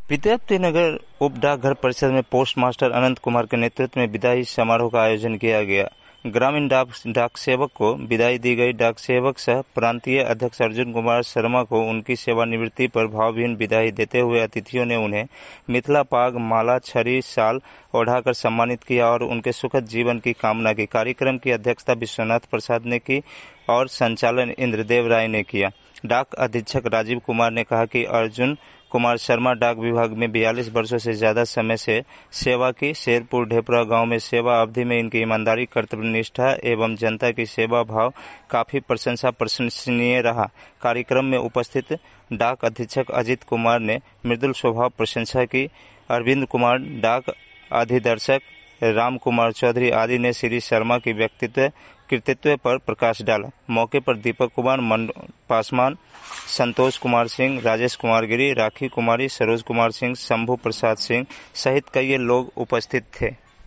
विद्यापतिनगर उप डाकघर परिसर में पोस्ट मास्टर अनंत कुमार के नेतृत्व में विदाई समारोह का आयोजन किया गया। ग्रामीण डाक सेवक को विदाई दी गई। डाक सेवक सह प्रांतीय अध्यक्ष अर्जुन कुमार शर्मा को उनकी सेवानिवृत्ति पर भावभीनी विदाई देते हुए अतिथियों ने उन्हें मिथिला पाग, माला, छड़ी, शाल ओढ़ाकर सम्मानित किया और उनके सुखद जीवन की कामना की। कार्यक्रम की अध्यक्षता विश्वनाथ प्रसाद ने की और संचालन इंद्रदेव राय ने किया। डाक अधीक्षक राजीव कुमार ने कहा कि अर्जुन कुमार शर्मा डाक विभाग में 42 वर्षों से ज्यादा समय से सेवा की। शेरपुर ढेपरा गांव में सेवा अवधि में इनकी ईमानदारी, कर्तव्यनिष्ठा एवं जनता की सेवा भाव काफी प्रशंसनीय रहा। कार्यक्रम में उपस्थित डाक अधीक्षक अजित कुमार ने मृदुल स्वभाव प्रशंसा की। अरविंद कुमार, डाक अधिदर्शक राम कुमार चौधरी आदि ने श्री शर्मा की कृतित्व पर प्रकाश डाला। मौके पर दीपक कुमार पासवान, संतोष कुमार सिंह, राजेश कुमार गिरी, राखी कुमारी, सरोज कुमार सिंह, शंभू प्रसाद सिंह सहित कई लोग उपस्थित थे।